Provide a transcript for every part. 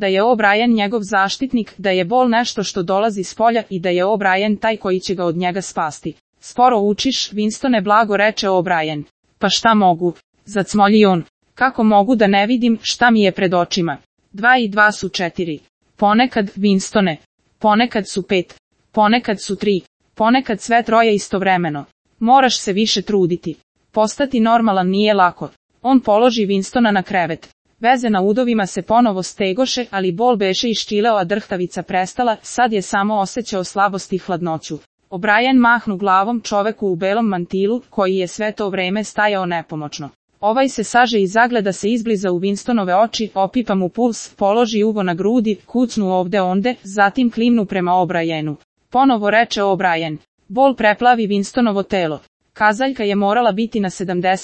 da je O'Brien njegov zaštitnik, da je bol nešto što dolazi s polja i da je O'Brien taj koji će ga od njega spasti. Sporo učiš, Winstone, blago reče O'Brien. Pa šta mogu? Zacmolji on. Kako mogu da ne vidim šta mi je pred očima? 2 i 2 su 4. Ponekad, Winstone. Ponekad su 5. Ponekad su 3. Ponekad sve troje istovremeno. Moraš se više truditi. Postati normalan nije lako. On položi Winstona na krevet. Veze na udovima se ponovo stegoše, ali bol beše iščileo, a drhtavica prestala, sad je samo osjećao slabost i hladnoću. O'Brien mahnu glavom čoveku u belom mantilu, koji je sve to vreme stajao nepomoćno. Ovaj se saže i zagleda se izbliza u Winstonove oči, opipa mu puls, položi uvo na grudi, kucnu ovde onde, zatim klimnu prema O'Brienu. Ponovo reče O'Brien. Bol preplavi Winstonovo telo. Kazaljka je morala biti na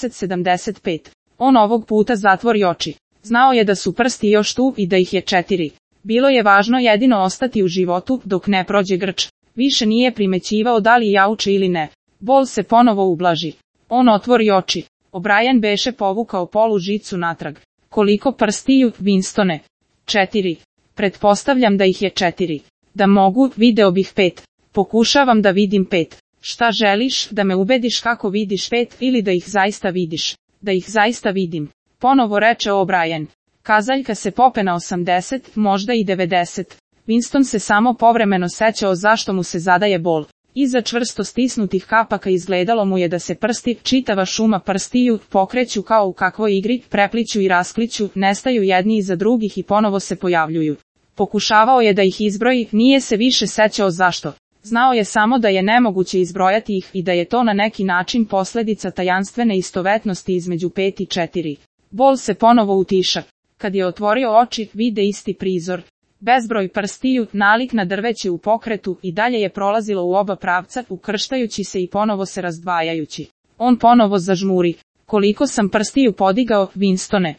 70-75. On ovog puta zatvori oči. Znao je da su prsti još tu i da ih je 4. Bilo je važno jedino ostati u životu, dok ne prođe grč. Više nije primećivao da li jauče ili ne. Bol se ponovo ublaži. On otvori oči. O'Brien beše povukao polu žicu natrag. Koliko prstiju, Winstone? 4. Pretpostavljam da ih je 4. Da mogu, video bih 5. Pokušavam da vidim 5. Šta želiš, da me ubediš kako vidiš 5 ili da ih zaista vidiš? Da ih zaista vidim. Ponovo reče O'Brien. Kazaljka se pope na 80, možda i 90. Winston se samo povremeno sećao zašto mu se zadaje bol. Iza čvrsto stisnutih kapaka izgledalo mu je da se prsti, čitava šuma prstiju, pokreću kao u kakvoj igri, prepliću i raskliću, nestaju jedni iza drugih i ponovo se pojavljuju. Pokušavao je da ih izbroji, nije se više sećao zašto. Znao je samo da je nemoguće izbrojati ih i da je to na neki način posledica tajanstvene istovetnosti između 5 i 4. Bol se ponovo utiša. Kad je otvorio oči, vide isti prizor. Bezbroj prstiju, nalik na drveće u pokretu, i dalje je prolazilo u oba pravca, ukrštajući se i ponovo se razdvajajući. On ponovo zažmuri. Koliko sam prstiju podigao, Winstone?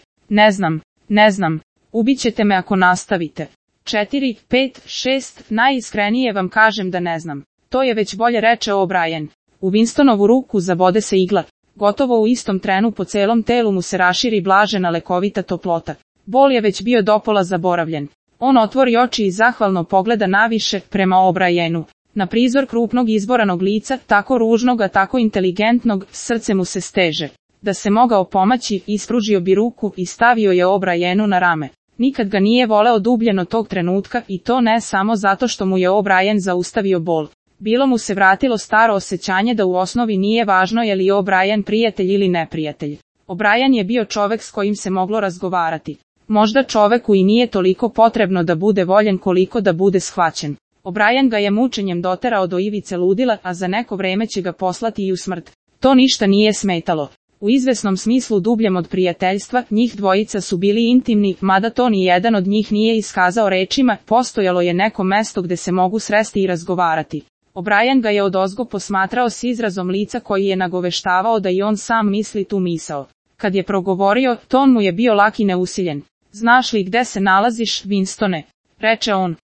Ne znam. Ubićete me ako nastavite. 4, 5, 6, najiskrenije vam kažem da ne znam. To je već bolje, reče O'Brien. U Winstonovu ruku zabode se igla. Gotovo u istom trenu po celom telu mu se raširi blažena lekovita toplota. Bol je već bio dopola zaboravljen. On otvori oči i zahvalno pogleda naviše, prema O'Brienu. Na prizor krupnog izboranog lica, tako ružnog a tako inteligentnog, srce mu se steže. Da se mogao pomaći, ispružio bi ruku i stavio je O'Brienu na rame. Nikad ga nije voleo dubljeno tog trenutka, i to ne samo zato što mu je O'Brien zaustavio bol. Bilo mu se vratilo staro osjećanje da u osnovi nije važno je li O'Brien prijatelj ili neprijatelj. O'Brien je bio čovek s kojim se moglo razgovarati. Možda čoveku i nije toliko potrebno da bude voljen koliko da bude shvaćen. O'Brien ga je mučenjem doterao do ivice ludila, a za neko vreme će ga poslati i u smrt. To ništa nije smetalo. U izvesnom smislu dubljem od prijateljstva, njih dvojica su bili intimni, mada to ni jedan od njih nije iskazao rečima, postojalo je neko mesto gde se mogu sresti i razgovarati. O'Brien ga je odozgo posmatrao s izrazom lica koji je nagoveštavao da i on sam misli tu misao. Kad je progovorio, ton mu je bio lak i neusiljen. Znaš li gde se nalaziš, Winstone? Reče on.